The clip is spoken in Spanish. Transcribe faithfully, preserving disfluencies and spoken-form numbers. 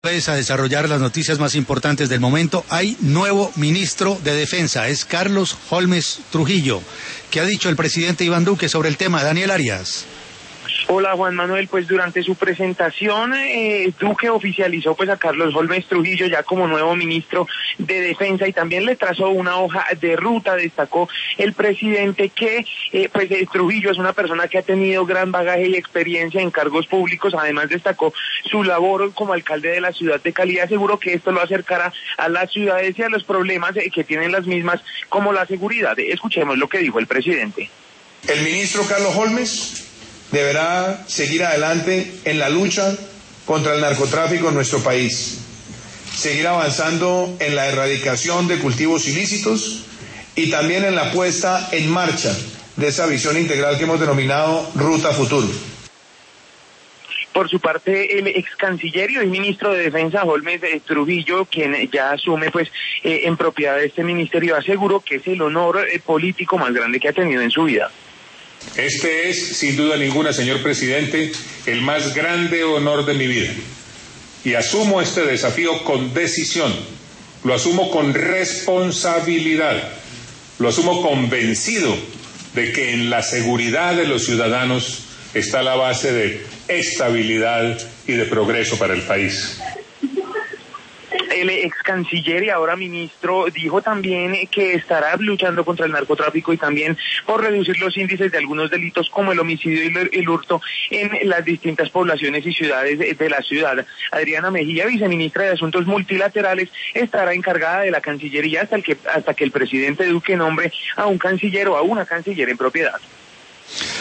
A desarrollar las noticias más importantes del momento. Hay nuevo ministro de Defensa, es Carlos Holmes Trujillo. ¿Qué ha dicho el presidente Iván Duque sobre el tema? Daniel Arias. Hola Juan Manuel, pues durante su presentación eh, Duque oficializó pues a Carlos Holmes Trujillo ya como nuevo ministro de Defensa y también le trazó una hoja de ruta. Destacó el presidente que eh, pues eh, Trujillo es una persona que ha tenido gran bagaje y experiencia en cargos públicos. Además destacó su labor como alcalde de la ciudad de Cali. Aseguró que esto lo acercará a las ciudades y a los problemas eh, que tienen las mismas como la seguridad. Escuchemos lo que dijo el presidente. El ministro Carlos Holmes deberá seguir adelante en la lucha contra el narcotráfico en nuestro país, seguir avanzando en la erradicación de cultivos ilícitos y también en la puesta en marcha de esa visión integral que hemos denominado Ruta Futuro. Por su parte, el ex canciller y hoy ministro de Defensa, Holmes eh, Trujillo, quien ya asume pues eh, en propiedad de este ministerio, aseguró que es el honor eh, político más grande que ha tenido en su vida. Este es, sin duda ninguna, señor presidente, el más grande honor de mi vida. Y asumo este desafío con decisión, lo asumo con responsabilidad, lo asumo convencido de que en la seguridad de los ciudadanos está la base de estabilidad y de progreso para el país. El ex canciller y ahora ministro dijo también que estará luchando contra el narcotráfico y también por reducir los índices de algunos delitos como el homicidio y el hurto en las distintas poblaciones y ciudades de la ciudad. Adriana Mejía, viceministra de Asuntos Multilaterales, estará encargada de la Cancillería hasta, el que, hasta que el presidente Duque nombre a un canciller o a una canciller en propiedad.